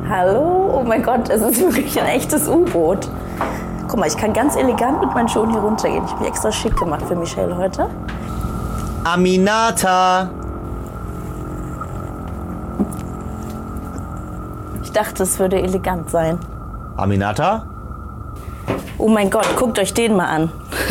Hallo? Oh mein Gott, es ist wirklich ein echtes U-Boot. Guck mal, ich kann ganz elegant mit meinen Schuhen hier runtergehen. Ich habe mich extra schick gemacht für Michelle heute. Aminata! Ich dachte, es würde elegant sein. Aminata? Oh mein Gott, guckt euch den mal an.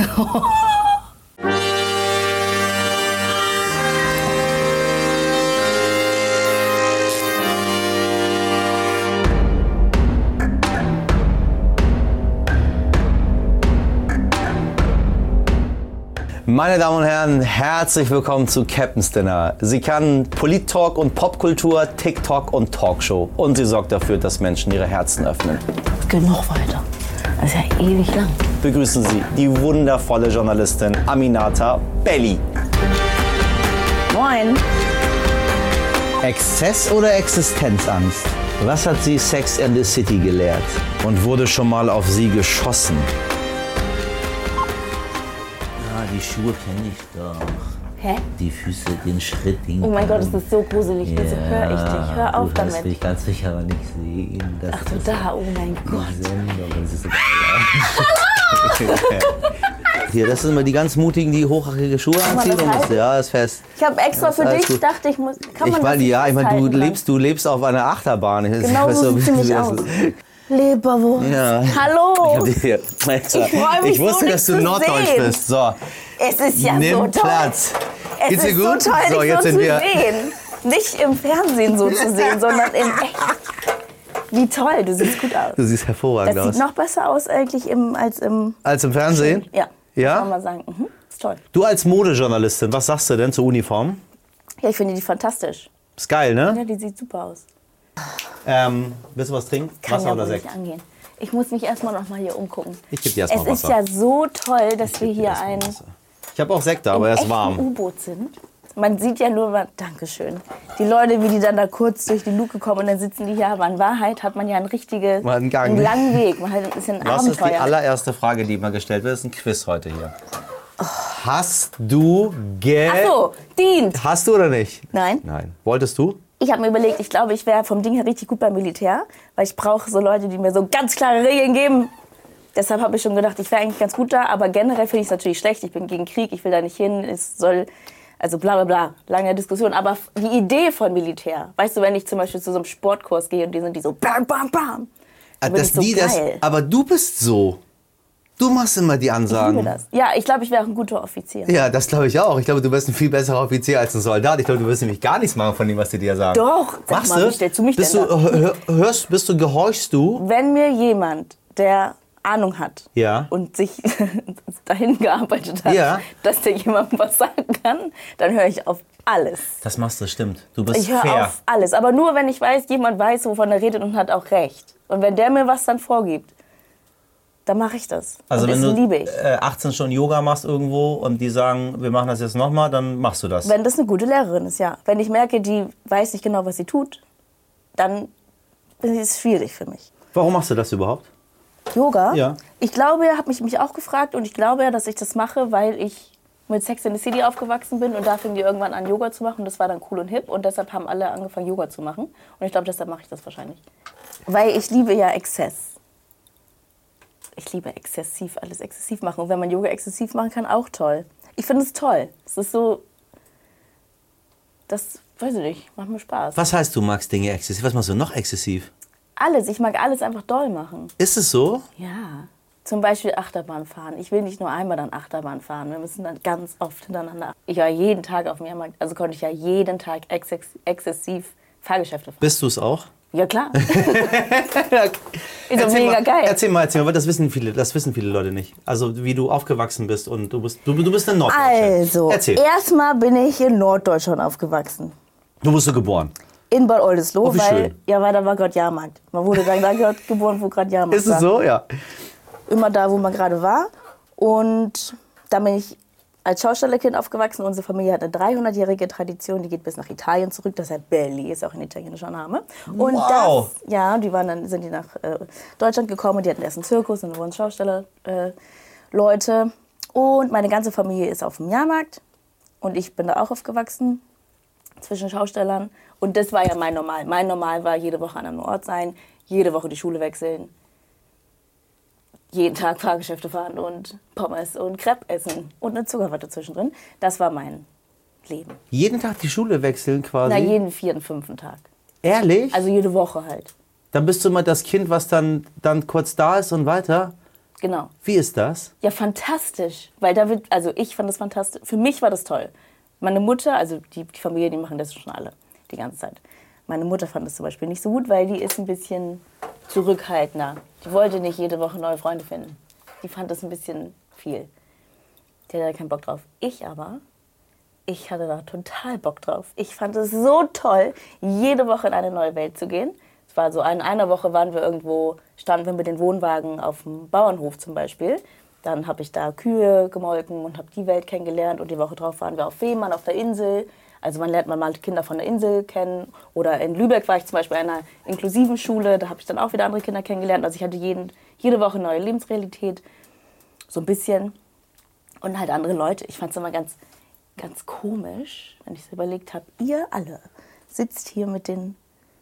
Meine Damen und Herren, herzlich willkommen zu Captain's Dinner. Sie kann Polit-Talk und Popkultur, TikTok und Talkshow. Und sie sorgt dafür, dass Menschen ihre Herzen öffnen. Es geht noch weiter. Das ist ja ewig lang. Begrüßen Sie die wundervolle Journalistin Aminata Belli. Moin. Exzess oder Existenzangst? Was hat sie Sex and the City gelehrt? Und wurde schon mal auf Sie geschossen? Die Schuhe kenne ich doch. Hä? Die Füße, den Schritt, den Oh mein Gott, das ist so gruselig. Wieso höre ich dich? Hör auf das damit. will ich ganz sicher aber nicht sehen. Das Ach du da, oh mein Gott. Sendung, das ist so geil. Hier, das sind immer die ganz Mutigen, die hochhackige Schuhe anziehen. das heißt? Ja, ist fest. Ich habe extra für dich gedacht, ich muss. Kann man das Ja, ich meine, festhalten du lebst auf einer Achterbahn. Genau so sieht ziemlich aus. Leberwurst. Ja. Hallo. Ich freu mich Ich wusste, so, dass du dich zu Norddeutsch sehen. bist. So, Es ist ja nimm so toll. Platz. Es Geht's dir ist gut? so toll, So, dich jetzt so sind zu wir- sehen. Nicht im Fernsehen so zu sehen, sondern in echt. Wie toll, du siehst gut aus. Du siehst hervorragend Das aus. sieht noch besser aus eigentlich als im... Als im Fernsehen? Ja, Ja? kann man sagen. Mhm, ist toll. Du als Modejournalistin, was sagst du denn zur Uniform? Ja, ich finde die fantastisch. Ist geil, ne? Ja, die sieht super aus. Willst du was trinken? Kann Wasser ja oder wohl Sekt? nicht angehen. Ich muss mich erstmal noch mal hier umgucken. Ich geb dir erst mal Es ist Wasser. ja so toll, dass wir hier ein Ich habe auch Sekt da, aber er ist echten warm. U-Boot sind. Man sieht ja nur, Dankeschön, die Leute, wie die dann da kurz durch die Luke kommen und dann sitzen die hier. Aber in Wahrheit hat man ja einen einen Gang. einen langen Weg. Man hat ein bisschen Was ist die Abenteuer. allererste Frage, die mal gestellt wird? Das ist ein Quiz heute hier. Hast du Geld? Ach so, dient. Hast du oder nicht? Nein. Nein. Wolltest du? Ich habe mir überlegt, ich glaube, ich wäre vom Ding her richtig gut beim Militär, weil ich brauche so Leute, die mir so ganz klare Regeln geben. Deshalb habe ich schon gedacht, ich wäre eigentlich ganz gut da, aber generell finde ich es natürlich schlecht. Ich bin gegen Krieg, ich will da nicht hin, es soll, also bla bla bla, lange Diskussion. Aber die Idee von Militär, weißt du, wenn ich zum Beispiel zu so einem Sportkurs gehe und die sind die so bam, bam, bam, dann bin ich so geil. aber du bist so. Du machst immer die Ich Ansagen. liebe das. Ja, ich glaube, ich wäre auch ein guter Offizier. Ja, das glaube ich auch. Ich glaube, du bist ein viel besserer Offizier als ein Soldat. Ich glaube, du wirst nämlich gar nichts machen von dem, was die dir sagen. Doch, sag Machst mal, du? wie stellst du mich bist denn du, gehorchst du? Wenn mir jemand, der Ahnung hat Ja. und sich dahin gearbeitet hat, Ja. dass der jemandem was sagen kann, dann höre ich auf alles. Das machst du, stimmt. Du bist Ich höre fair. auf alles. Aber nur, wenn ich weiß, jemand weiß, wovon er redet und hat auch recht. Und wenn der mir was dann vorgibt, dann mache ich das. Also und wenn das du liebe ich. 18 Stunden Yoga machst irgendwo und die sagen, wir machen das jetzt nochmal, dann machst du das. Wenn das eine gute Lehrerin ist, ja. Wenn ich merke, die weiß nicht genau, was sie tut, dann ist es schwierig für mich. Warum machst du das überhaupt? Yoga? Ja. Ich glaube, er hat mich auch gefragt und ich glaube ja, dass ich das mache, weil ich mit Sex in the City aufgewachsen bin und da fingen die irgendwann an, Yoga zu machen. Das war dann cool und hip und deshalb haben alle angefangen, Yoga zu machen. Und ich glaube, deshalb mache ich das wahrscheinlich. Weil ich liebe ja Exzess. Ich liebe exzessiv, alles exzessiv machen. Und wenn man Yoga exzessiv machen kann, auch toll. Ich finde es toll. Es ist so, das, weiß ich nicht, macht mir Spaß. Was heißt, du magst Dinge exzessiv? Was machst du noch exzessiv? Alles, ich mag alles einfach doll machen. Ist es so? Ja, zum Beispiel Achterbahn fahren. Ich will nicht nur einmal dann Achterbahn fahren. Wir müssen dann ganz oft hintereinander. Ich war jeden Tag auf dem Jahrmarkt, also konnte ich ja jeden Tag exzessiv Fahrgeschäfte fahren. Bist du es auch? Ja, klar. Ist doch mega geil. Erzähl mal, weil das wissen viele Leute nicht. Also wie du aufgewachsen bist und du bist in Norddeutsche. Also, Erzähl. erstmal bin ich in Norddeutschland aufgewachsen. Du bist so geboren. In Bad Oldesloe, Oh, wie weil, schön. ja, weil da war gerade Jahrmarkt. Man wurde dann da geboren, wo gerade Jahrmarkt Ist es war. so? Ja. Immer da, wo man gerade war. Und dann bin ich als Schaustellerkind aufgewachsen. Unsere Familie hat eine 300-jährige Tradition, die geht bis nach Italien zurück. Deshalb Belli ist auch ein italienischer Name. Und Wow. sind die nach Deutschland gekommen und die hatten erst einen Zirkus und dann wurden Schausteller Leute. Und meine ganze Familie ist auf dem Jahrmarkt und ich bin da auch aufgewachsen. zwischen Schaustellern. Und das war ja mein Normal. Mein Normal war, jede Woche an einem Ort sein, jede Woche die Schule wechseln, jeden Tag Fahrgeschäfte fahren und Pommes und Crepe essen und eine Zuckerwatte zwischendrin. Das war mein Leben. Jeden Tag die Schule wechseln quasi? Na, jeden 4., 5. Tag. Ehrlich? Also jede Woche halt. Dann bist du immer das Kind, was dann kurz da ist und weiter? Genau. Wie ist das? Ja, fantastisch. Weil also ich fand das fantastisch. Für mich war das toll. Meine Mutter, also die Familie, die machen das schon alle, die ganze Zeit. Meine Mutter fand das zum Beispiel nicht so gut, weil die ist ein bisschen zurückhaltender. Die wollte nicht jede Woche neue Freunde finden. Die fand das ein bisschen viel. Die hatte da keinen Bock drauf. Ich hatte da total Bock drauf. Ich fand es so toll, jede Woche in eine neue Welt zu gehen. Es war so, in einer Woche standen wir mit den Wohnwagen auf dem Bauernhof zum Beispiel. Dann habe ich da Kühe gemolken und habe die Welt kennengelernt. Und die Woche drauf waren wir auf Fehmarn, auf der Insel. Also man lernt mal Kinder von der Insel kennen. Oder in Lübeck war ich zum Beispiel in einer inklusiven Schule. Da habe ich dann auch wieder andere Kinder kennengelernt. Also ich hatte jede Woche eine neue Lebensrealität. So ein bisschen. Und halt andere Leute. Ich fand es immer ganz komisch, wenn ich es überlegt habe. Ihr alle sitzt hier mit den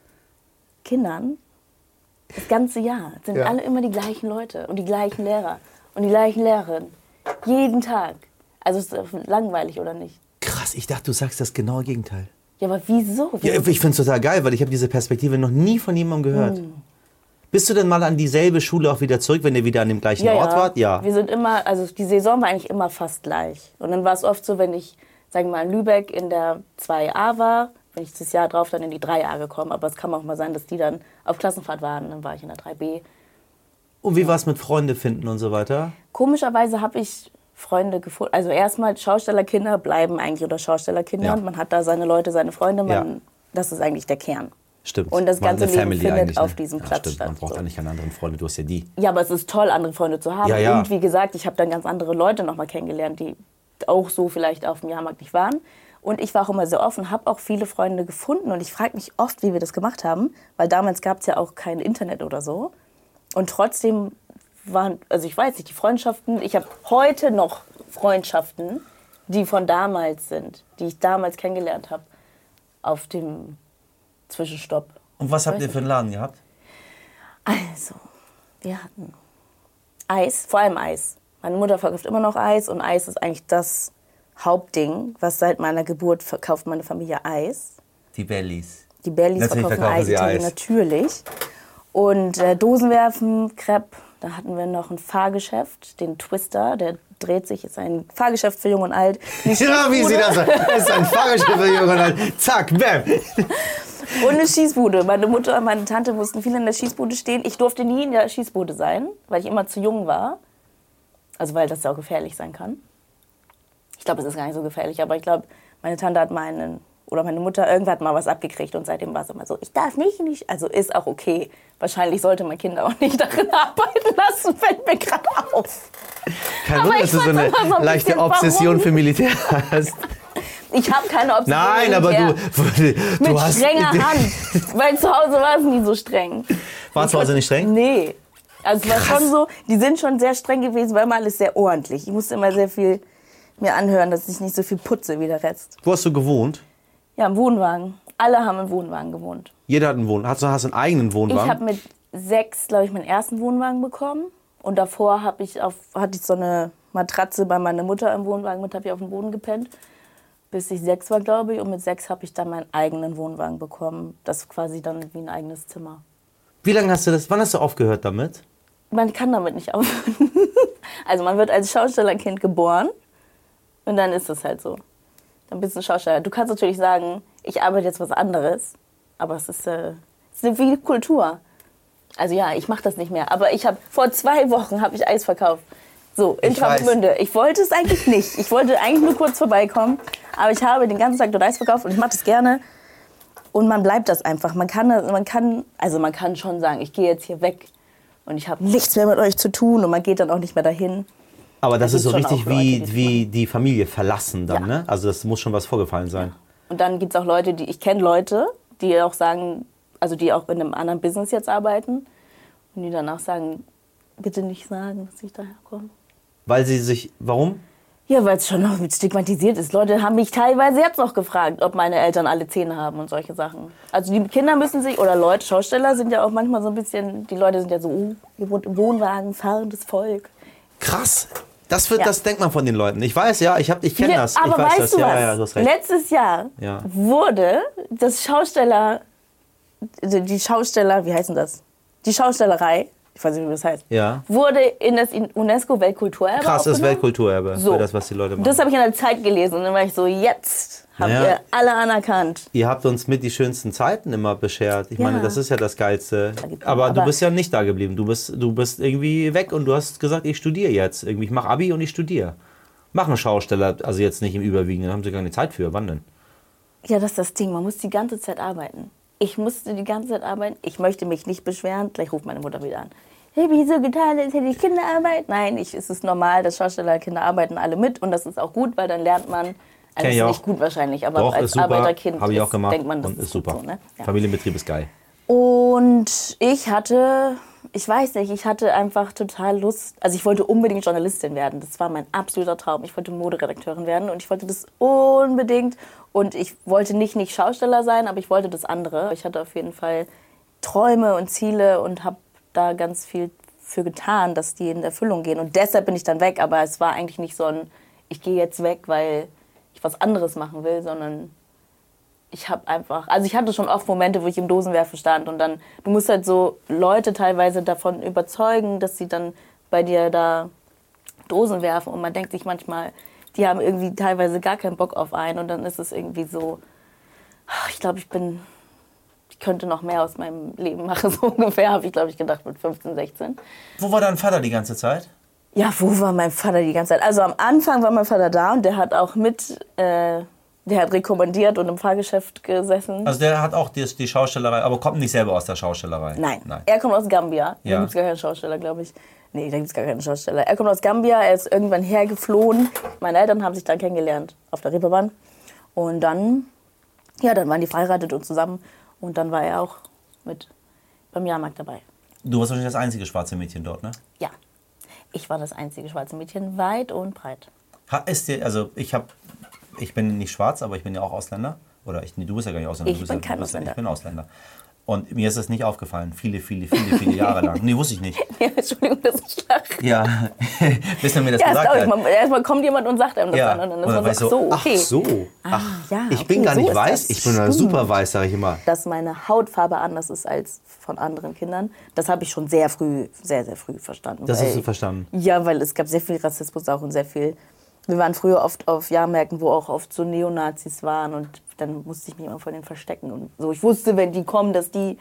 Kindern das ganze Jahr. Es sind alle immer die gleichen Leute und die gleichen Lehrer und die gleichen Lehrerinnen. Jeden Tag. Also ist das langweilig oder nicht? Krass, ich dachte, du sagst das genaue Gegenteil. Ja, aber wieso? Ja, ich finde es total geil, weil ich habe diese Perspektive noch nie von jemandem gehört. Bist du denn mal an dieselbe Schule auch wieder zurück, wenn ihr wieder an dem gleichen Ort wart? Ja. Wir sind immer, also die Saison war eigentlich immer fast gleich. Und dann war es oft so, wenn ich, sagen wir mal, in Lübeck in der 2a war, bin ich das Jahr drauf dann in die 3a gekommen. Aber es kann auch mal sein, dass die dann auf Klassenfahrt waren. Dann war ich in der 3b. Und wie war es mit Freunde finden und so weiter? Komischerweise habe ich Freunde gefunden. Also erstmal, Schaustellerkinder bleiben eigentlich unter Schaustellerkindern. Ja. Man hat da seine Leute, seine Freunde. Das ist eigentlich der Kern. Stimmt. Und das ganze Leben findet eigentlich, auf diesem Platz stimmt. statt. Man braucht eigentlich keine anderen Freunde, du hast ja die. Ja, aber es ist toll, andere Freunde zu haben. Ja. Und wie gesagt, ich habe dann ganz andere Leute noch mal kennengelernt, die auch so vielleicht auf dem Jahrmarkt nicht waren. Und ich war auch immer sehr offen, habe auch viele Freunde gefunden. Und ich frage mich oft, wie wir das gemacht haben, weil damals gab es ja auch kein Internet oder so. Und trotzdem waren, also ich weiß nicht, die Freundschaften, ich habe heute noch Freundschaften, die von damals sind, die ich damals kennengelernt habe, auf dem Zwischenstopp. Und was habt ihr für einen Laden gehabt? Also, wir hatten Eis, vor allem Eis. Meine Mutter verkauft immer noch Eis und Eis ist eigentlich das Hauptding, was seit meiner Geburt verkauft meine Familie Eis. Die Bellies. Die Bellies Natürlich verkaufen sie Eis, natürlich. Und Dosenwerfen, Crepe, da hatten wir noch ein Fahrgeschäft, den Twister, der dreht sich, ist ein Fahrgeschäft für Jung und Alt. Ja, wie sie das sagt. Es ist ein Fahrgeschäft für Jung und Alt. Zack, bam. Und eine Schießbude. Meine Mutter und meine Tante mussten viel in der Schießbude stehen. Ich durfte nie in der Schießbude sein, weil ich immer zu jung war. Also weil das ja auch gefährlich sein kann. Ich glaube, es ist gar nicht so gefährlich, aber ich glaube, meine Tante hat meine Mutter irgendwann mal was abgekriegt und seitdem war es immer so, ich darf nicht. Also ist auch okay. Wahrscheinlich sollte man Kinder auch nicht darin arbeiten lassen, fällt mir gerade auf. Kein Wunder, dass du so eine leichte Obsession für Militär hast. Ich habe keine Obsession. Nein, aber du mit hast strenger Hand, weil zu Hause war es nie so streng. War zu Hause nicht streng? Nee. Also es war schon so, die sind schon sehr streng gewesen, weil immer alles sehr ordentlich. Ich musste immer sehr viel mir anhören, dass ich nicht so viel putze wie der Rest. Wo hast du gewohnt? Ja, im Wohnwagen. Alle haben im Wohnwagen gewohnt. Jeder hat einen Wohnwagen. Hast du einen eigenen Wohnwagen? Ich habe mit 6, glaube ich, meinen ersten Wohnwagen bekommen. Und davor hatte ich so eine Matratze bei meiner Mutter im Wohnwagen mit, habe ich auf dem Boden gepennt. Bis ich 6 war, glaube ich. Und mit 6 habe ich dann meinen eigenen Wohnwagen bekommen. Das ist quasi dann wie ein eigenes Zimmer. Wie lange hast du das? Wann hast du aufgehört damit? Man kann damit nicht aufhören. Also man wird als Schaustellerkind geboren. Und dann ist es halt so. Dann bist du ein Schausteller. Du kannst natürlich sagen, ich arbeite jetzt was anderes. Aber es ist wie Kultur. Also ja, ich mache das nicht mehr. Aber vor 2 Wochen habe ich Eis verkauft. So, in Travemünde. Ich wollte es eigentlich nicht. Ich wollte eigentlich nur kurz vorbeikommen. Aber ich habe den ganzen Tag dort Eis verkauft und ich mache das gerne. Und man bleibt das einfach. Man kann schon sagen, ich gehe jetzt hier weg. Und ich habe nichts mehr mit euch zu tun. Und man geht dann auch nicht mehr dahin. Aber das ist so richtig Leute, wie die Familie verlassen dann, ja. Ne? Also das muss schon was vorgefallen sein. Ja. Und dann gibt es auch Leute, ich kenne Leute, die auch sagen, also die auch in einem anderen Business jetzt arbeiten. Und die danach sagen, bitte nicht sagen, dass ich daher komme. Weil sie sich, warum? Ja, weil es schon noch mit stigmatisiert ist. Leute haben mich teilweise jetzt noch gefragt, ob meine Eltern alle Zähne haben und solche Sachen. Also die Kinder müssen sich, oder Leute, Schausteller sind ja auch manchmal so ein bisschen, die Leute sind ja so, ihr wohnt im Wohnwagen, fahrendes Volk. Krass. Das denkt man von den Leuten. Ich weiß, ja, ich kenne das. Aber ich weiß weißt das. du was? Ja, du hast recht. Letztes Jahr wurde die Schausteller, wie heißt denn das? Die Schaustellerei, ich weiß nicht, wie das heißt, wurde in das UNESCO-Weltkulturerbe Krass, das aufgenommen. Weltkulturerbe So. für das, was die Leute machen. Das habe ich in der Zeit gelesen und dann war ich so, jetzt habt ihr alle anerkannt. Ihr habt uns mit die schönsten Zeiten immer beschert. Ich meine, das ist ja das Geilste. Aber du bist ja nicht da geblieben. Du bist irgendwie weg und du hast gesagt, ich studiere jetzt. Irgendwie, ich mache Abi und ich studiere. Machen Schausteller, also jetzt nicht im Überwiegenden, haben sie gar keine Zeit für. Wann denn? Ja, das ist das Ding, man muss die ganze Zeit arbeiten. Ich musste die ganze Zeit arbeiten. Ich möchte mich nicht beschweren. Gleich ruft meine Mutter wieder an. Ich habe so getan, als hätte ich Kinderarbeit. Nein, es ist normal, dass Schaustellerkinder arbeiten alle mit. Und das ist auch gut, weil dann lernt man, also ist nicht gut wahrscheinlich, aber doch, als Arbeiterkind habe ich auch gemacht denkt man, das und ist super. So, ne? Ja. Familienbetrieb ist geil. Und ich hatte einfach total Lust, also ich wollte unbedingt Journalistin werden. Das war mein absoluter Traum. Ich wollte Moderedakteurin werden und ich wollte das unbedingt. Und ich wollte nicht Schausteller sein, aber ich wollte das andere. Ich hatte auf jeden Fall Träume und Ziele und habe da ganz viel für getan, dass die in Erfüllung gehen. Und deshalb bin ich dann weg. Aber es war eigentlich nicht so ein, ich gehe jetzt weg, weil ich was anderes machen will, sondern ich hatte schon oft Momente, wo ich im Dosenwerfen stand und dann, du musst halt so Leute teilweise davon überzeugen, dass sie dann bei dir da Dosen werfen und man denkt sich manchmal, die haben irgendwie teilweise gar keinen Bock auf einen und dann ist es irgendwie so, ich glaube, ich könnte noch mehr aus meinem Leben machen, so ungefähr, habe ich, glaube ich, gedacht mit 15, 16. Wo war dein Vater die ganze Zeit? Ja, wo war mein Vater die ganze Zeit? Also am Anfang war mein Vater da und der hat auch der hat rekommandiert und im Fahrgeschäft gesessen. Also der hat auch die Schaustellerei, aber kommt nicht selber aus der Schaustellerei? Nein. Er kommt aus Gambia. Da gibt es gar keinen Schausteller, glaube ich. Nee, da gibt es gar keinen Schausteller. Er kommt aus Gambia, er ist irgendwann hergeflohen. Meine Eltern haben sich dann kennengelernt auf der Reeperbahn. Und dann waren die verheiratet und zusammen. Und dann war er auch mit beim Jahrmarkt dabei. Du warst wahrscheinlich das einzige schwarze Mädchen dort, ne? Ja. Ich war das einzige schwarze Mädchen, weit und breit. Ich bin nicht schwarz, aber ich bin ja auch Ausländer. Du bist ja gar nicht Ausländer. Ich bin kein Ausländer. Ich bin Ausländer. Und mir ist das nicht aufgefallen, viele Jahre lang. Nee, wusste ich nicht. Ja, Entschuldigung, das ist schlecht. Ja, bis man mir das gesagt hat. Erstmal kommt jemand und sagt einem das dann. Und dann ist man so, okay. Ach so. Ich bin gar nicht weiß, ich bin super weiß, sage ich immer. Dass meine Hautfarbe anders ist als von anderen Kindern, das habe ich schon sehr, sehr früh verstanden. Das hast du verstanden? Ja, weil es gab sehr viel Rassismus auch und sehr viel. Wir waren früher oft auf Jahrmärkten, wo auch oft so Neonazis waren und dann musste ich mich immer vor denen verstecken. Und so, ich wusste, wenn die kommen, dass die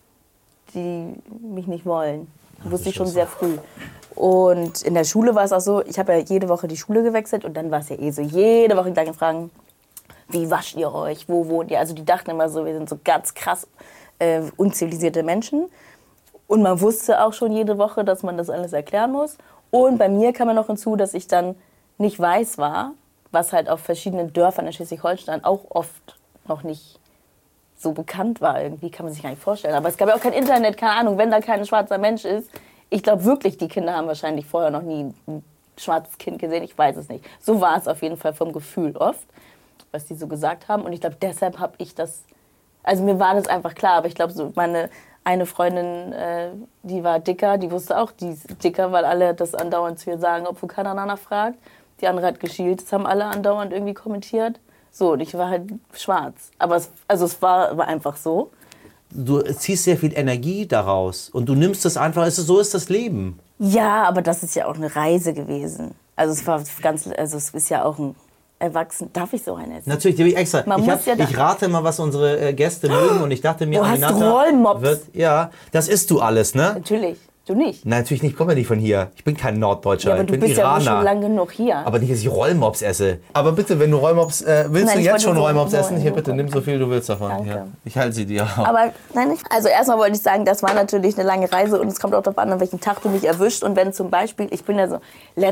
mich nicht wollen. Das wusste ich schon sehr früh. Und in der Schule war es auch so, ich habe ja jede Woche die Schule gewechselt und dann war es ja so, jede Woche die gleichen Fragen. Wie wascht ihr euch? Wo wohnt ihr? Also die dachten immer so, wir sind so ganz krass unzivilisierte Menschen. Und man wusste auch schon jede Woche, dass man das alles erklären muss. Und bei mir kam ja noch hinzu, dass ich dann nicht weiß war, was halt auf verschiedenen Dörfern in Schleswig-Holstein auch oft noch nicht so bekannt war. Irgendwie kann man sich gar nicht vorstellen. Aber es gab ja auch kein Internet, keine Ahnung, wenn da kein schwarzer Mensch ist. Ich glaube wirklich, die Kinder haben wahrscheinlich vorher noch nie ein schwarzes Kind gesehen. Ich weiß es nicht. So war es auf jeden Fall vom Gefühl oft, was die so gesagt haben. Und ich glaube, deshalb habe ich das, also mir war das einfach klar. Aber ich glaube, so eine Freundin, die war dicker, die wusste auch, die ist dicker, weil alle das andauernd zu ihr sagen, obwohl keiner danach fragt. Die andere hat geschielt, das haben alle andauernd irgendwie kommentiert. So, und ich war halt schwarz. Aber es war einfach so. Du ziehst sehr viel Energie daraus und du nimmst es einfach, so ist das Leben. Ja, aber das ist ja auch eine Reise gewesen. Also es ist ja auch ein Erwachsen. Darf ich so einen essen? Natürlich, die habe ich extra. Ich rate immer, was unsere Gäste mögen und ich dachte mir, du hast Rollmops. Ja, das isst du alles, ne? Natürlich. Du nicht? Nein, natürlich nicht, ich komme ja nicht von hier. Ich bin kein Norddeutscher, ja, aber ich bin du bist Iraner. Ja schon lange genug hier. Aber nicht, dass ich Rollmops esse. Aber bitte, wenn du Rollmops, willst du jetzt schon Rollmops essen? Hier, bitte, nimm so viel du willst davon. Danke. Ja, ich halte sie dir auf. Aber nein, also erstmal wollte ich sagen, das war natürlich eine lange Reise und es kommt auch darauf an welchem Tag du mich erwischt. Und wenn zum Beispiel, ich bin ja so,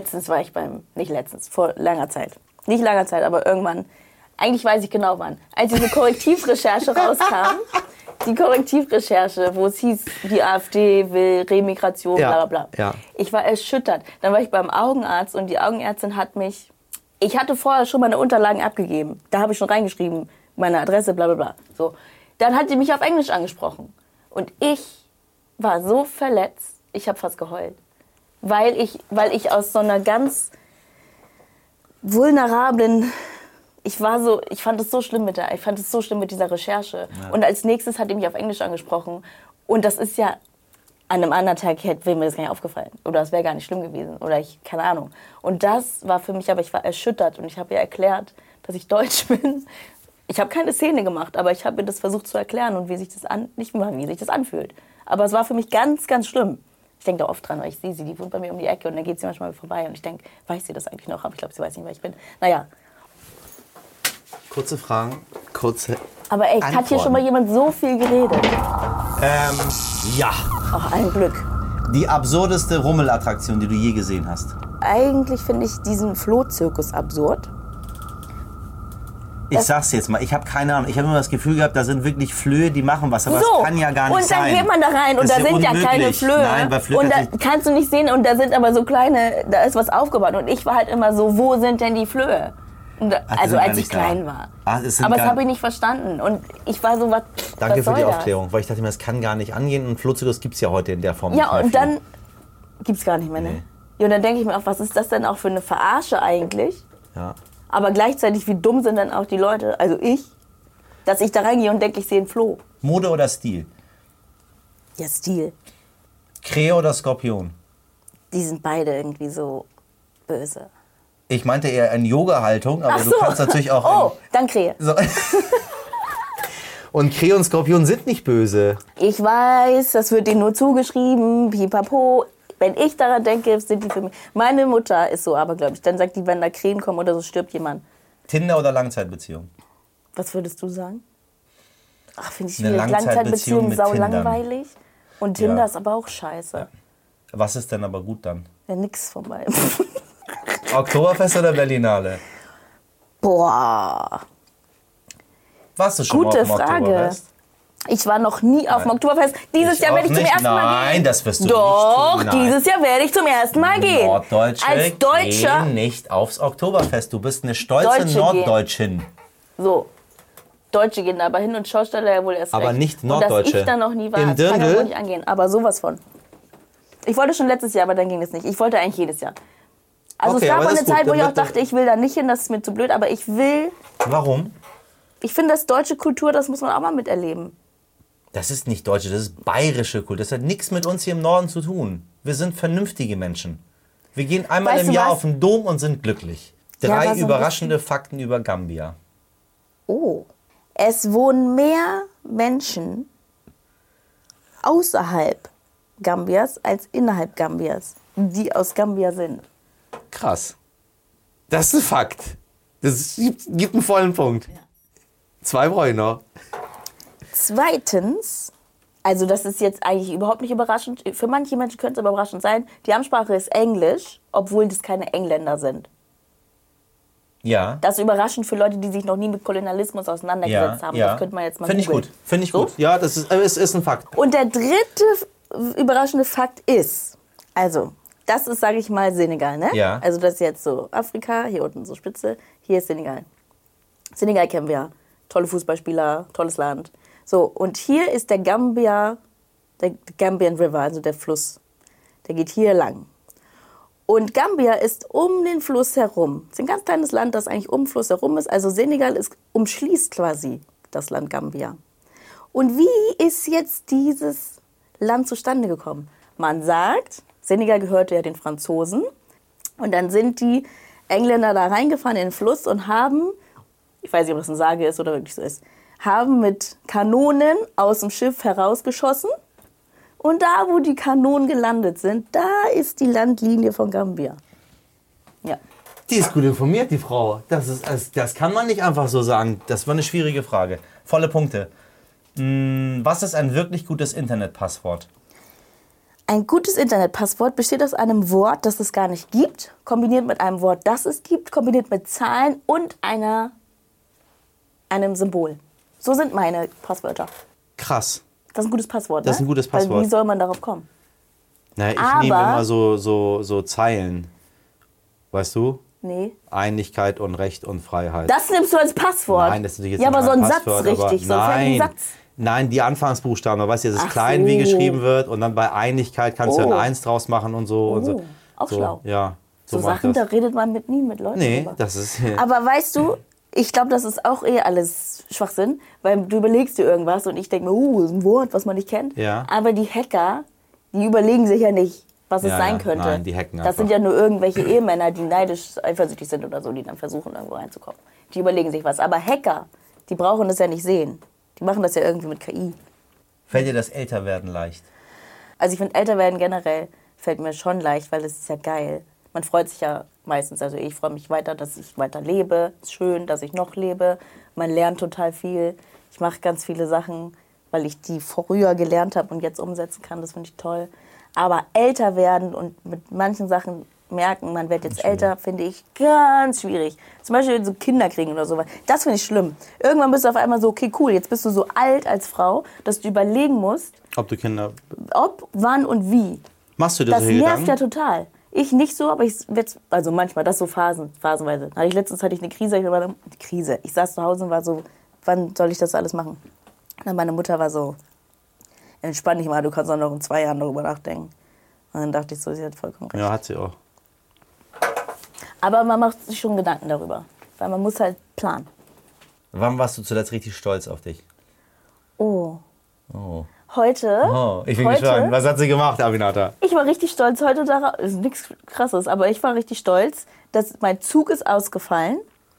vor langer Zeit. Nicht langer Zeit, aber irgendwann, eigentlich weiß ich genau wann. Als diese Korrektivrecherche rauskam, wo es hieß, die AfD will Remigration, bla bla bla. Ja. Ich war erschüttert. Dann war ich beim Augenarzt und die Augenärztin hat mich Ich hatte vorher schon meine Unterlagen abgegeben. Da habe ich schon reingeschrieben, meine Adresse, bla bla bla. So. Dann hat die mich auf Englisch angesprochen. Und ich war so verletzt, ich habe fast geheult. Weil ich aus so einer ganz vulnerablen... Ich fand es so schlimm mit dieser Recherche. Ja. Und als nächstes hat die mich auf Englisch angesprochen. Und das ist ja... An einem anderen Tag wäre mir das gar nicht aufgefallen. Oder es wäre gar nicht schlimm gewesen. Oder keine Ahnung. Und das war für mich, aber ich war erschüttert. Und ich habe ihr erklärt, dass ich Deutsch bin. Ich habe keine Szene gemacht, aber ich habe ihr das versucht zu erklären und wie sich das anfühlt. Aber es war für mich ganz, ganz schlimm. Ich denke da oft dran, weil ich sehe sie, die wohnt bei mir um die Ecke und dann geht sie manchmal vorbei. Und ich denke, weiß sie das eigentlich noch? Aber ich glaube, sie weiß nicht, wer ich bin. Naja. Kurze Fragen, kurze Aber echt, Antworten. hat hier schon mal jemand so viel geredet? Ja. Ach, ein Glück. Die absurdeste Rummelattraktion, die du je gesehen hast? Eigentlich finde ich diesen Flohzirkus absurd. Ich sag's jetzt mal, ich habe keine Ahnung. Ich habe immer das Gefühl gehabt, da sind wirklich Flöhe, die machen was, aber So, das kann ja gar nicht sein. und dann geht man da rein und Das da ist ja sind ja keine unmöglich. Flöhe. Nein, weil Flöhe und da natürlich- kannst du nicht sehen und da sind aber so kleine, da ist was aufgebaut. Und ich war halt immer so, wo sind denn die Flöhe? Und da, Ach, die also sind gar als ich nicht da. klein war. Es sind Aber das gar- habe ich nicht verstanden. Und ich war so, was Danke was für die soll Aufklärung, weil ich dachte mir, das kann gar nicht angehen und Flohzirkus gibt's ja heute in der Form Das? nicht Ja, mehr und viel. dann gibt's gar nicht mehr, ne? Nee. Ja, und dann denke ich mir auch, was ist das denn auch für eine Verarsche eigentlich? Ja. Aber gleichzeitig, wie dumm sind dann auch die Leute, also ich, dass ich da reingehe und denke, ich sehe einen Floh. Mode oder Stil? Ja, Stil. Krähe oder Skorpion? Die sind beide irgendwie so böse. Ich meinte eher in Yoga-Haltung, aber Ach du so. kannst natürlich auch... Oh, dann Krähe. So. Und Krähe und Skorpion sind nicht böse. Ich weiß, das wird denen nur zugeschrieben, pipapo. Wenn ich daran denke, sind die für mich... Meine Mutter ist so abergläubisch. Dann sagt die, wenn da Krähen kommen oder so, stirbt jemand. Tinder oder Langzeitbeziehung? Was würdest du sagen? Ach, finde ich Eine schwierig. Langzeitbeziehung Langzeitbeziehung mit sau Tindern. langweilig. Und Tinder Ja. ist aber auch scheiße. Ja. Was ist denn aber gut dann? Ja, nix von beiden. Oktoberfest oder Berlinale? Boah, Warst du schon gute mal auf dem Frage. Oktoberfest? Ich war noch nie auf dem Nein. Oktoberfest. Dieses Ich Jahr auch werde ich zum nicht. ersten Mal gehen. Nein, das wirst du Doch, nicht tun. Nein. dieses Jahr werde ich zum ersten Mal gehen. Norddeutsche Als Deutscher. gehen nicht aufs Oktoberfest. Du bist eine stolze Deutsche gehen. Norddeutschin. So. Deutsche gehen da aber hin und Schausteller ja wohl erst Aber recht. nicht Und dass Norddeutsche. ich da noch nie war, Im das kann Dirndl? ja wohl nicht angehen. Aber sowas von. Ich wollte schon letztes Jahr, aber dann ging es nicht. Ich wollte eigentlich jedes Jahr. Also Okay, es gab aber mal das eine ist gut. Zeit, wo Dann ich auch wird das- dachte, ich will da nicht hin, das ist mir zu blöd. Aber ich Warum? finde das deutsche Kultur, das muss man auch mal miterleben. Das ist nicht deutsche, das ist bayerische Kultur. Das hat nichts mit uns hier im Norden zu tun. Wir sind vernünftige Menschen. Wir gehen einmal Weißt im du Jahr was? auf den Dom und sind glücklich. Ja, 3 aber so ein überraschende Fakten über Gambia. Oh. Es wohnen mehr Menschen außerhalb Gambias als innerhalb Gambias, die aus Gambia sind. Krass. Das ist ein Fakt. Das gibt einen vollen Punkt. 2 brauche ich noch. Zweitens, also das ist jetzt eigentlich überhaupt nicht überraschend, für manche Menschen könnte es aber überraschend sein, die Amtssprache ist Englisch, obwohl das keine Engländer sind. Ja. Das ist überraschend für Leute, die sich noch nie mit Kolonialismus auseinandergesetzt haben. Das könnte man jetzt mal Finde ich googeln. gut. Finde ich So? gut. Ja, das ist, es ist ein Fakt. Und der dritte überraschende Fakt ist, also das ist, sage ich mal, Senegal, ne? Ja. Also das ist jetzt so Afrika, hier unten so Spitze, hier ist Senegal. Senegal kennen wir, tolle Fußballspieler, tolles Land. So, und hier ist der Gambia, der Gambian River, also der Fluss. Der geht hier lang. Und Gambia ist um den Fluss herum. Es ist ein ganz kleines Land, das eigentlich um den Fluss herum ist. Also Senegal umschließt quasi das Land Gambia. Und wie ist jetzt dieses Land zustande gekommen? Man sagt, Senegal gehörte ja den Franzosen. Und dann sind die Engländer da reingefahren in den Fluss und haben, ich weiß nicht, ob das eine Sage ist oder wirklich so ist, haben mit Kanonen aus dem Schiff herausgeschossen. Und da, wo die Kanonen gelandet sind, da ist die Landlinie von Gambia. Ja. Die ist gut informiert, die Frau. Das kann man nicht einfach so sagen. Das war eine schwierige Frage. Volle Punkte. Was ist ein wirklich gutes Internetpasswort? Ein gutes Internetpasswort besteht aus einem Wort, das es gar nicht gibt, kombiniert mit einem Wort, das es gibt, kombiniert mit Zahlen und einem Symbol. So sind meine Passwörter. Krass. Das ist ein gutes Passwort, Das ist ein gutes Passwort. Weil wie soll man darauf kommen? Na, ich Aber- nehme immer so Zeilen. Weißt du? Nee. Einigkeit und Recht und Freiheit. Das nimmst du als Passwort? Nein, das ist natürlich jetzt ja, aber nicht so ein mein Satz Passwort, richtig. So ein Satz. Nein, die Anfangsbuchstaben. Da weißt du, dass es Ach klein so. wie geschrieben wird und dann bei Einigkeit kannst du ein Oh. 1 draus machen und so. Und so. Auch so, schlau. Ja, So mach ich Sachen, da das. redet man nie mit Leuten Nee, drüber. das ist... Aber weißt du, ich glaube, das ist auch alles Schwachsinn, weil du überlegst dir irgendwas und ich denke mir, ist ein Wort, was man nicht kennt. Ja. Aber die Hacker, die überlegen sich ja nicht, was es Ja, sein ja. könnte. Nein, die hacken das sind einfach. ja nur irgendwelche Ehemänner, die neidisch, eifersüchtig sind oder so, die dann versuchen, irgendwo reinzukommen. Die überlegen sich was. Aber Hacker, die brauchen das ja nicht sehen. Die machen das ja irgendwie mit KI. Fällt dir das Älterwerden leicht? Also ich finde, älter werden generell fällt mir schon leicht, weil es ist ja geil. Man freut sich ja meistens, also ich freue mich weiter, dass ich weiter lebe. Es ist schön, dass ich noch lebe. Man lernt total viel. Ich mache ganz viele Sachen, weil ich die früher gelernt habe und jetzt umsetzen kann. Das finde ich toll. Aber älter werden und mit manchen Sachen merken, man wird jetzt älter, finde ich ganz schwierig. Zum Beispiel so Kinder kriegen oder sowas. Das finde ich schlimm. Irgendwann bist du auf einmal so, okay, cool, jetzt bist du so alt als Frau, dass du überlegen musst, Ob du Kinder... ob, wann und wie. Machst du dir Das solche nervt ja Gedanken? total. Ich nicht so, aber also manchmal, das so phasenweise. Letztens hatte ich eine Krise. Ich saß zu Hause und war so, wann soll ich das alles machen? Und dann meine Mutter war so, entspann dich mal, du kannst auch noch in 2 Jahren darüber nachdenken. Und dann dachte ich so, sie hat vollkommen recht. Ja, hat sie auch. Aber man macht sich schon Gedanken darüber, weil man muss halt planen. Wann warst du zuletzt richtig stolz auf dich? Oh, Oh. heute, Ich bin heute, gespannt. Was hat sie gemacht, Aminata? Ich war richtig stolz heute darauf, ist nichts Krasses, aber ich war richtig stolz, dass mein Zug ist ausgefallen.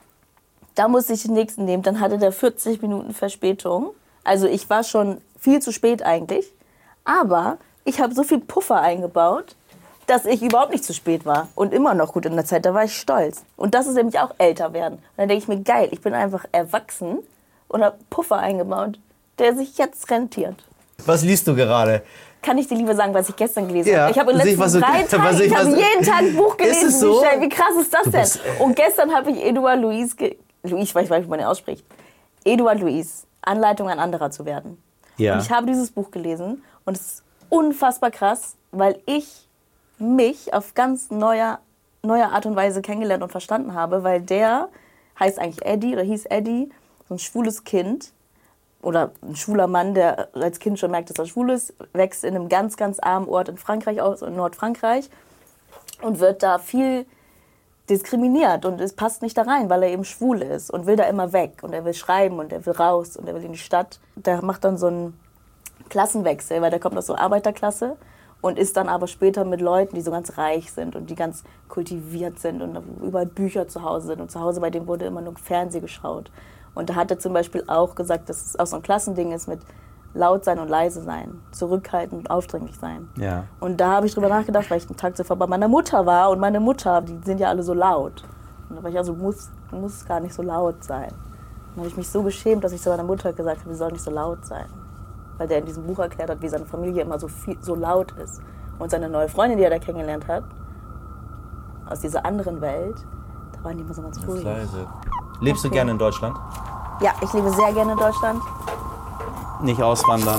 Da musste ich den nächsten nehmen, dann hatte der 40 Minuten Verspätung. Also ich war schon viel zu spät eigentlich, aber ich habe so viel Puffer eingebaut, dass ich überhaupt nicht zu spät war und immer noch gut in der Zeit, da war ich stolz. Und das ist nämlich auch älter werden. Und dann denke ich mir, geil, ich bin einfach erwachsen und habe Puffer eingebaut, der sich jetzt rentiert. Was liest du gerade? Kann ich dir lieber sagen, was ich gestern gelesen Ja, habe? Ich habe in den sehe ich, was letzten du- 3 Tagen, was sehe ich, ich habe was- jeden Tag ein Buch gelesen. Ist es so? Wie krass ist das bist- denn? Und gestern habe ich Edouard Louis, ich weiß nicht, wie man den ausspricht. Edouard Louis, Anleitung ein anderer zu werden. Ja. Und ich habe dieses Buch gelesen und es ist unfassbar krass, weil ich mich auf ganz neue Art und Weise kennengelernt und verstanden habe, weil der heißt eigentlich Eddie oder hieß Eddie, so ein schwules Kind oder ein schwuler Mann, der als Kind schon merkt, dass er schwul ist, wächst in einem ganz, ganz armen Ort in Frankreich aus, in Nordfrankreich und wird da viel diskriminiert und es passt nicht da rein, weil er eben schwul ist und will da immer weg und er will schreiben und er will raus und er will in die Stadt. Der macht dann so einen Klassenwechsel, weil der kommt aus so einer Arbeiterklasse und ist dann aber später mit Leuten, die so ganz reich sind und die ganz kultiviert sind und überall Bücher zu Hause sind und zu Hause bei dem wurde immer nur Fernsehen geschaut. Und da hat er zum Beispiel auch gesagt, dass es auch so ein Klassending ist mit laut sein und leise sein, zurückhaltend und aufdringlich sein. Ja. Und da habe ich drüber nachgedacht, weil ich einen Tag zuvor bei meiner Mutter war und meine Mutter, die sind ja alle so laut. Und da war ich also, muss gar nicht so laut sein. Dann habe ich mich so geschämt, dass ich zu meiner Mutter gesagt habe, sie soll nicht so laut sein. Weil der in diesem Buch erklärt hat, wie seine Familie immer so laut ist. Und seine neue Freundin, die er da kennengelernt hat, aus dieser anderen Welt, da waren die immer so ganz ruhig. Leise. Lebst du Okay. gerne in Deutschland? Ja, ich lebe sehr gerne in Deutschland. Nicht auswandern.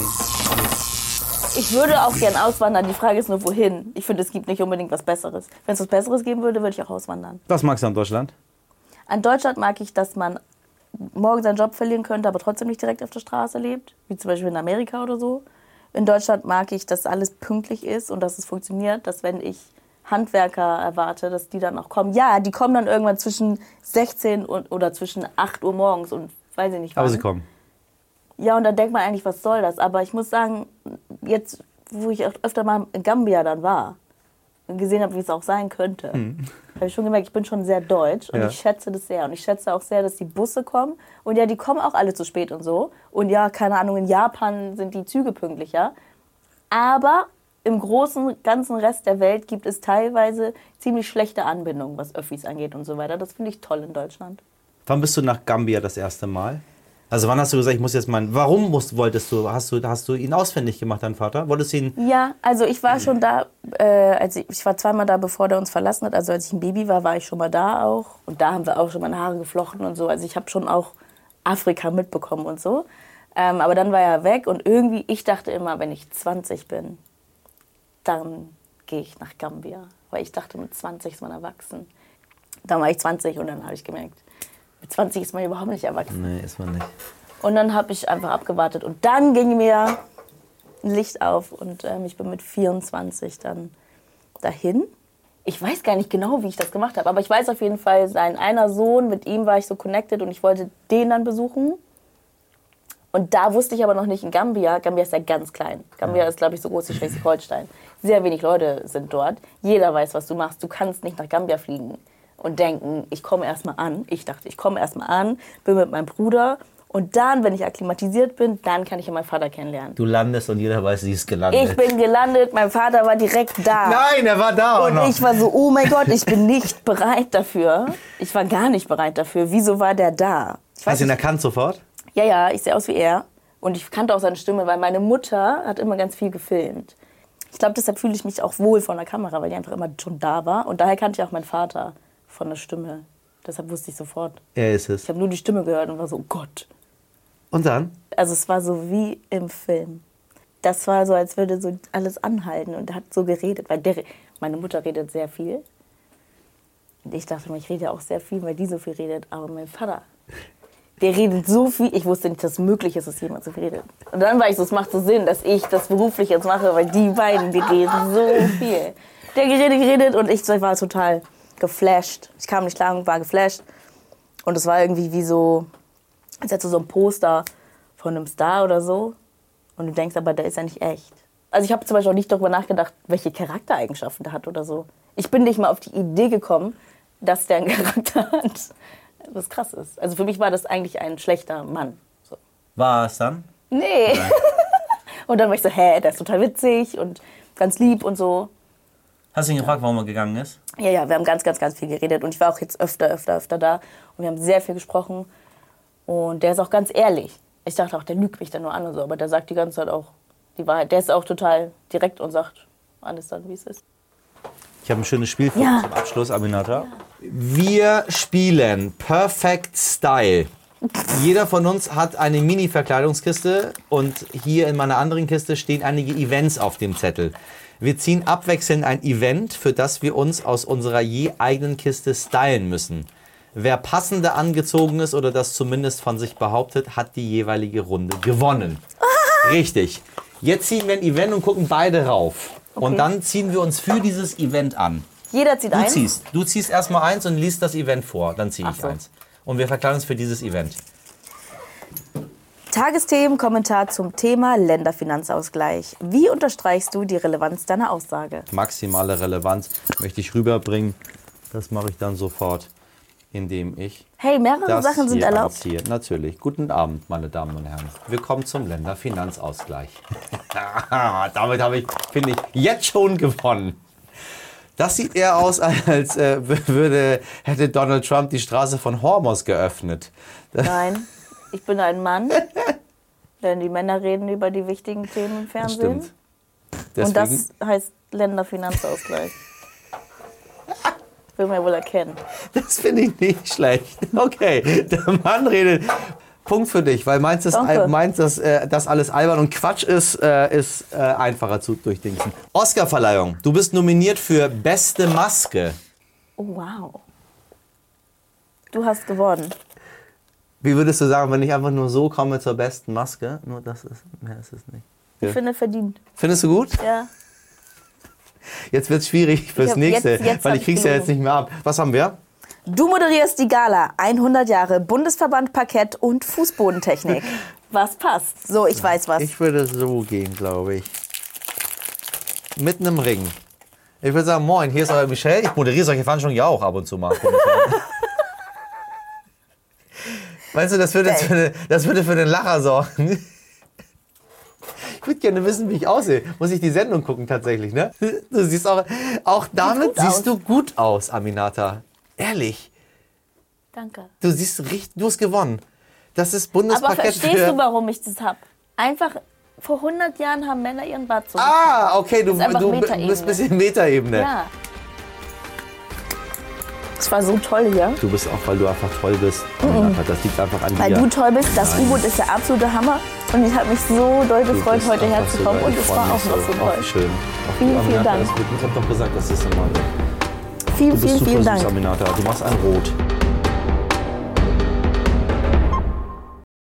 Ich würde auch gern auswandern, die Frage ist nur, wohin. Ich finde, es gibt nicht unbedingt was Besseres. Wenn es was Besseres geben würde, würde ich auch auswandern. Was magst du an Deutschland? An Deutschland mag ich, dass man morgen seinen Job verlieren könnte, aber trotzdem nicht direkt auf der Straße lebt, wie zum Beispiel in Amerika oder so. In Deutschland mag ich, dass alles pünktlich ist und dass es funktioniert, dass wenn ich Handwerker erwarte, dass die dann auch kommen. Ja, die kommen dann irgendwann zwischen 16 oder zwischen 8 Uhr morgens und weiß ich nicht wann. Aber sie kommen. Ja, und da denkt man eigentlich, was soll das? Aber ich muss sagen, jetzt, wo ich auch öfter mal in Gambia dann war und gesehen habe, wie es auch sein könnte, habe ich schon gemerkt, ich bin schon sehr deutsch und Ja. ich schätze das sehr. Und ich schätze auch sehr, dass die Busse kommen. Und ja, die kommen auch alle zu spät und so. Und ja, keine Ahnung, in Japan sind die Züge pünktlicher. Aber im großen, ganzen Rest der Welt gibt es teilweise ziemlich schlechte Anbindungen, was Öffis angeht und so weiter. Das finde ich toll in Deutschland. Wann bist du nach Gambia das erste Mal? Also wann hast du gesagt, ich muss jetzt mal... Warum wolltest du? Hast du ihn ausfindig gemacht, dein Vater? Wolltest du ihn... Ja, also ich war schon da, ich war zweimal da, bevor der uns verlassen hat. Also als ich ein Baby war ich schon mal da auch. Und da haben wir auch schon meine Haare geflochten und so. Also ich habe schon auch Afrika mitbekommen und so. Aber dann war er weg und irgendwie, ich dachte immer, wenn ich 20 bin, dann gehe ich nach Gambia. Weil ich dachte, mit 20 ist man erwachsen. Dann war ich 20 und dann habe ich gemerkt, mit 20 ist man überhaupt nicht erwachsen. Nee, ist man nicht. Und dann habe ich einfach abgewartet. Und dann ging mir ein Licht auf und ich bin mit 24 dann dahin. Ich weiß gar nicht genau, wie ich das gemacht habe, aber ich weiß auf jeden Fall, sein einer Sohn, mit ihm war ich so connected und ich wollte den dann besuchen. Und da wusste ich aber noch nicht in Gambia. Gambia ist ja ganz klein. Gambia ist, glaube ich, so groß wie Schleswig-Holstein. Sehr wenig Leute sind dort. Jeder weiß, was du machst. Du kannst nicht nach Gambia fliegen und denken, ich komme erst mal an. Ich dachte, ich komme erst mal an, bin mit meinem Bruder. Und dann, wenn ich akklimatisiert bin, dann kann ich ja meinen Vater kennenlernen. Du landest und jeder weiß, sie ist gelandet. Ich bin gelandet, mein Vater war direkt da. Nein, er war da auch Und noch. ich war so, oh mein Gott, ich bin nicht bereit dafür. Ich war gar nicht bereit dafür. Wieso war der da? Ich weiß Hast du ihn nicht. erkannt sofort? Ja, ich sehe aus wie er. Und ich kannte auch seine Stimme, weil meine Mutter hat immer ganz viel gefilmt. Ich glaube, deshalb fühle ich mich auch wohl vor der Kamera, weil die einfach immer schon da war. Und daher kannte ich auch meinen Vater von der Stimme. Deshalb wusste ich sofort. Er ist es. Ich habe nur die Stimme gehört und war so, oh Gott. Und dann? Also es war so wie im Film. Das war so, als würde so alles anhalten und er hat so geredet. Weil meine Mutter redet sehr viel. Und ich dachte mir, ich rede auch sehr viel, weil die so viel redet. Aber mein Vater, der redet so viel. Ich wusste nicht, dass es möglich ist, dass jemand so viel redet. Und dann war ich so, es macht so Sinn, dass ich das beruflich jetzt mache, weil die beiden, die reden so viel. Der geredet und ich war total geflasht. Ich kam nicht klar und war geflasht. Und es war irgendwie wie so, als hättest du so ein Poster von einem Star oder so. Und du denkst aber, der ist ja nicht echt. Also ich habe zum Beispiel auch nicht darüber nachgedacht, welche Charaktereigenschaften der hat oder so. Ich bin nicht mal auf die Idee gekommen, dass der einen Charakter hat, was krass ist. Also für mich war das eigentlich ein schlechter Mann. So. War es dann? Nee. Und dann war ich so, der ist total witzig und ganz lieb und so. Hast du ihn gefragt, warum er gegangen ist? Ja, wir haben ganz viel geredet. Und ich war auch jetzt öfter da. Und wir haben sehr viel gesprochen. Und der ist auch ganz ehrlich. Ich dachte auch, der lügt mich dann nur an und so. Aber der sagt die ganze Zeit auch die Wahrheit. Der ist auch total direkt und sagt alles dann, wie es ist. Ich habe ein schönes Spiel für uns zum Abschluss, Aminata. Ja. Wir spielen Perfect Style. Jeder von uns hat eine Mini-Verkleidungskiste und hier in meiner anderen Kiste stehen einige Events auf dem Zettel. Wir ziehen abwechselnd ein Event, für das wir uns aus unserer je eigenen Kiste stylen müssen. Wer passender angezogen ist oder das zumindest von sich behauptet, hat die jeweilige Runde gewonnen. Richtig. Jetzt ziehen wir ein Event und gucken beide rauf. Okay. Und dann ziehen wir uns für dieses Event an. Jeder zieht eins? Du ziehst erstmal eins und liest das Event vor. Dann ziehe ich eins. Und wir verkleiden uns für dieses Event. Tagesthemen, Kommentar zum Thema Länderfinanzausgleich. Wie unterstreichst du die Relevanz deiner Aussage? Maximale Relevanz möchte ich rüberbringen. Das mache ich dann sofort, indem ich... Hey, mehrere Sachen sind erlaubt. Anziehe. Natürlich. Guten Abend, meine Damen und Herren. Willkommen zum Länderfinanzausgleich. Damit habe ich, finde ich, jetzt schon gewonnen. Das sieht eher aus, als hätte Donald Trump die Straße von Hormuz geöffnet. Nein, ich bin ein Mann, denn die Männer reden über die wichtigen Themen im Fernsehen. Das stimmt. Und das heißt Länderfinanzausgleich. Will man ja wohl erkennen. Das finde ich nicht schlecht. Okay, der Mann redet. Punkt für dich, weil meinst, dass alles albern und Quatsch ist einfacher zu durchdingsen. Oscarverleihung. Du bist nominiert für Beste Maske. Oh, wow. Du hast gewonnen. Wie würdest du sagen, wenn ich einfach nur so komme zur besten Maske? Nur das ist, mehr ist es nicht. Ich finde verdient. Findest du gut? Ja. Jetzt wird es schwierig fürs nächste, weil ich krieg's ja jetzt nicht mehr ab. Was haben wir? Du moderierst die Gala 100 Jahre Bundesverband Parkett und Fußbodentechnik. Was passt? So, ich weiß was. Ich würde so gehen, glaube ich. Mitten im Ring. Ich würde sagen, moin, hier ist euer Michel. Ich moderiere solche Veranstaltungen ja auch ab und zu mal. Meinst du, das würde für den Lacher sorgen? Ich würde gerne wissen, wie ich aussehe. Muss ich die Sendung gucken tatsächlich, ne? Du siehst auch damit siehst du gut aus, Aminata. Ehrlich. Danke. Du hast gewonnen. Das ist Bundesparkett. Aber verstehst du, warum ich das hab? Einfach, vor 100 Jahren haben Männer ihren Bart so. Ah, okay, du bist ein bisschen Metaebene. Ja. Es war so toll hier. Du bist auch, weil du einfach toll bist. Aminata, das liegt einfach an dir. Weil du toll bist. Das U-Boot ist der absolute Hammer. Und ich habe mich so doll gefreut, heute herzukommen. Und es war auch noch so toll. Schön. Vielen Dank. Ich habe doch gesagt, das ist immer Vielen, Du bist vielen, super vielen süß, Dank. Aminata. Du machst ein Rot.